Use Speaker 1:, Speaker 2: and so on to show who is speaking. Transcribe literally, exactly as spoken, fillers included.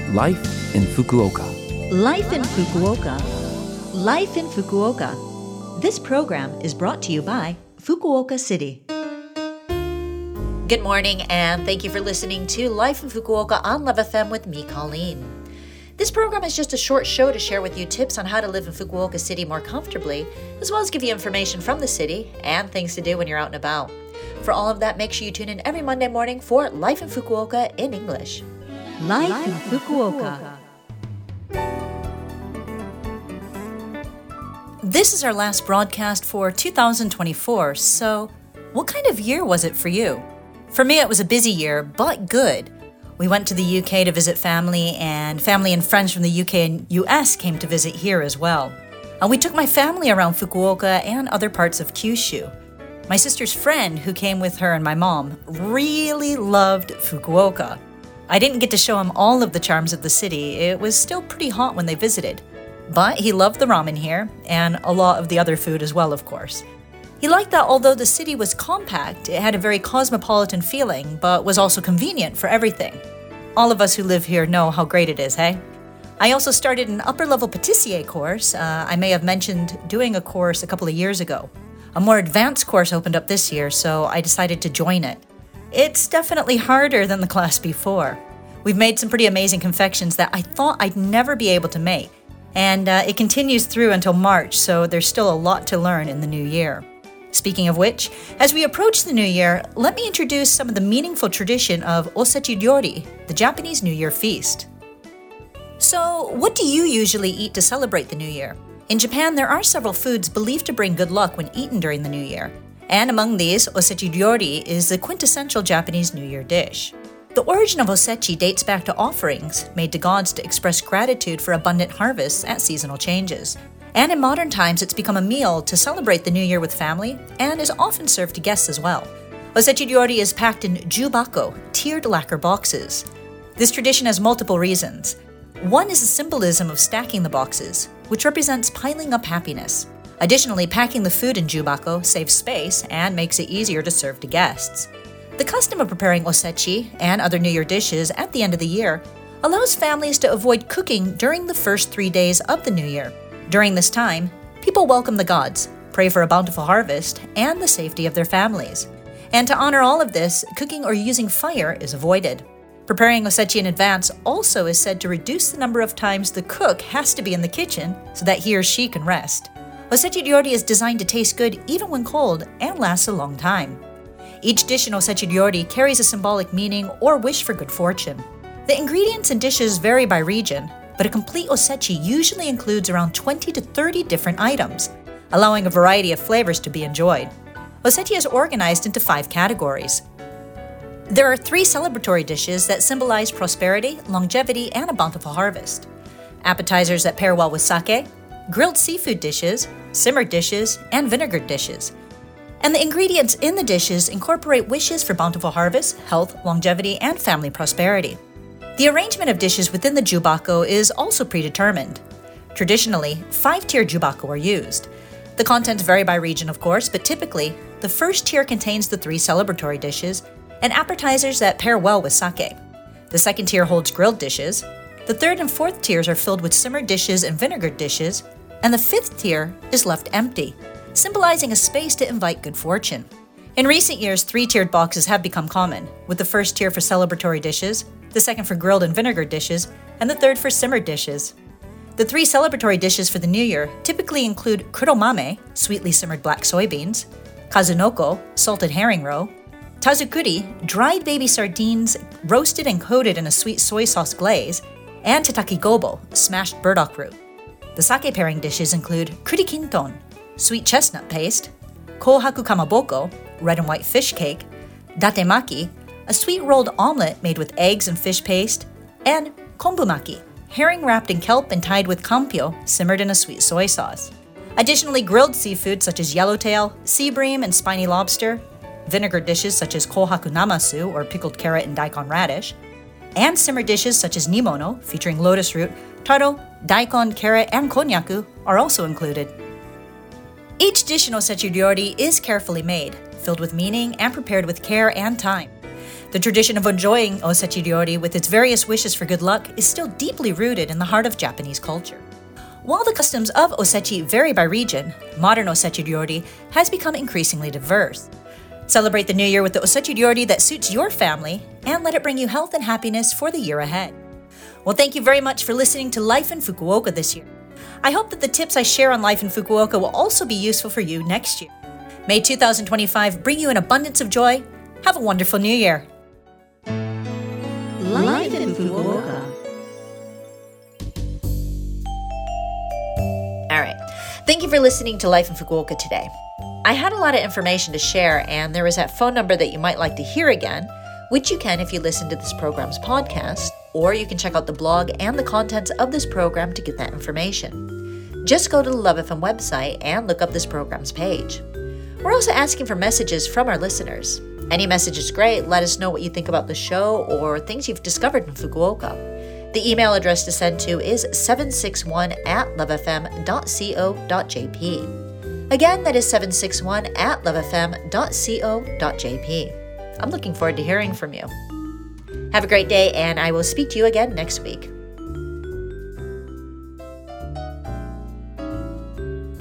Speaker 1: Life in Fukuoka.
Speaker 2: Life in Fukuoka. Life in Fukuoka. This program is brought to you by Fukuoka City. Good morning, and thank you for listening to Life in Fukuoka on Love F M with me, Colleen. This program is just a short show to share with you tips on how to live in Fukuoka City more comfortably, as well as give you information from the city and things to do when you're out and about. For all of that, make sure you tune in every Monday morning for Life in Fukuoka in English. Life, Life in Fukuoka. This is our last broadcast for two thousand twenty-four, so what kind of year was it for you? For me, it was a busy year, but good. We went to the U K to visit family, and family and friends from the U K and U S came to visit here as well. And we took my family around Fukuoka and other parts of Kyushu. My sister's friend, who came with her and my mom, really loved Fukuoka. I didn't get to show him all of the charms of the city. It was still pretty hot when they visited. But he loved the ramen here, and a lot of the other food as well, of course. He liked that although the city was compact, it had a very cosmopolitan feeling, but was also convenient for everything. All of us who live here know how great it is, hey? I also started an upper-level pâtissier course. Uh, I may have mentioned doing a course a couple of years ago. A more advanced course opened up this year, so I decided to join it. It's definitely harder than the class before. We've made some pretty amazing confections that I thought I'd never be able to make. And uh, it continues through until March, so there's still a lot to learn in the new year. Speaking of which, as we approach the new year, let me introduce some of the meaningful tradition of Osechi Ryori, the Japanese New Year feast. So, what do you usually eat to celebrate the new year? In Japan, there are several foods believed to bring good luck when eaten during the new year. And among these, Osechi Ryori is the quintessential Japanese New Year dish. The origin of osechi dates back to offerings made to gods to express gratitude for abundant harvests at seasonal changes. And in modern times, it's become a meal to celebrate the new year with family and is often served to guests as well. Osechi Ryori is packed in jubako, tiered lacquer boxes. This tradition has multiple reasons. One is the symbolism of stacking the boxes, which represents piling up happiness. Additionally, packing the food in jubako saves space and makes it easier to serve to guests. The custom of preparing osechi and other New Year dishes at the end of the year allows families to avoid cooking during the first three days of the new year. During this time, people welcome the gods, pray for a bountiful harvest, and the safety of their families. And to honor all of this, cooking or using fire is avoided. Preparing osechi in advance also is said to reduce the number of times the cook has to be in the kitchen so that he or she can rest. Osechi Ryori is designed to taste good even when cold and lasts a long time. Each dish in Osechi Ryori carries a symbolic meaning or wish for good fortune. The ingredients and dishes vary by region, but a complete osechi usually includes around twenty to thirty different items, allowing a variety of flavors to be enjoyed. Osechi is organized into five categories. There are three celebratory dishes that symbolize prosperity, longevity, and a bountiful harvest. Appetizers that pair well with sake, grilled seafood dishes, simmered dishes, and vinegared dishes. And the ingredients in the dishes incorporate wishes for bountiful harvest, health, longevity, and family prosperity. The arrangement of dishes within the jubako is also predetermined. Traditionally, five-tier jubako are used. The contents vary by region, of course, but typically, the first tier contains the three celebratory dishes and appetizers that pair well with sake. The second tier holds grilled dishes. The third and fourth tiers are filled with simmered dishes and vinegared dishes, and the fifth tier is left empty, symbolizing a space to invite good fortune. In recent years, three-tiered boxes have become common, with the first tier for celebratory dishes, the second for grilled and vinegar dishes, and the third for simmered dishes. The three celebratory dishes for the new year typically include kuromame, sweetly simmered black soybeans, kazunoko, salted herring roe, tazukuri, dried baby sardines roasted and coated in a sweet soy sauce glaze, and tataki gobo, smashed burdock root. The sake pairing dishes include kurikinton, sweet chestnut paste, kohaku kamaboko, red and white fish cake, datemaki, a sweet rolled omelet made with eggs and fish paste, and konbumaki, herring wrapped in kelp and tied with kampyo, simmered in a sweet soy sauce. Additionally, grilled seafood such as yellowtail, sea bream, and spiny lobster, vinegar dishes such as kohaku namasu or pickled carrot and daikon radish, and simmered dishes such as nimono featuring lotus root, taro, daikon, carrot, and konnyaku are also included. Each dish in Osechi Ryori is carefully made, filled with meaning and prepared with care and time. The tradition of enjoying Osechi Ryori with its various wishes for good luck is still deeply rooted in the heart of Japanese culture. While the customs of Osechi vary by region, modern Osechi Ryori has become increasingly diverse. Celebrate the new year with the Osechi Ryori that suits your family and let it bring you health and happiness for the year ahead. Well, thank you very much for listening to Life in Fukuoka this year. I hope that the tips I share on life in Fukuoka will also be useful for you next year. May two thousand twenty-five bring you an abundance of joy. Have a wonderful new year.
Speaker 1: Life in Fukuoka.
Speaker 2: All right. Thank you for listening to Life in Fukuoka today. I had a lot of information to share, and there is that phone number that you might like to hear again, which you can if you listen to this program's podcast, or you can check out the blog and the contents of this program to get that information. Just go to the Love F M website and look up this program's page. We're also asking for messages from our listeners. Any message is great. Let us know what you think about the show or things you've discovered in Fukuoka. The email address to send to is seven six one at lovefm dot co dot jp. Again, that is seven six one at lovefm dot co dot jp. I'm looking forward to hearing from you. Have a great day, and I will speak to you again next week.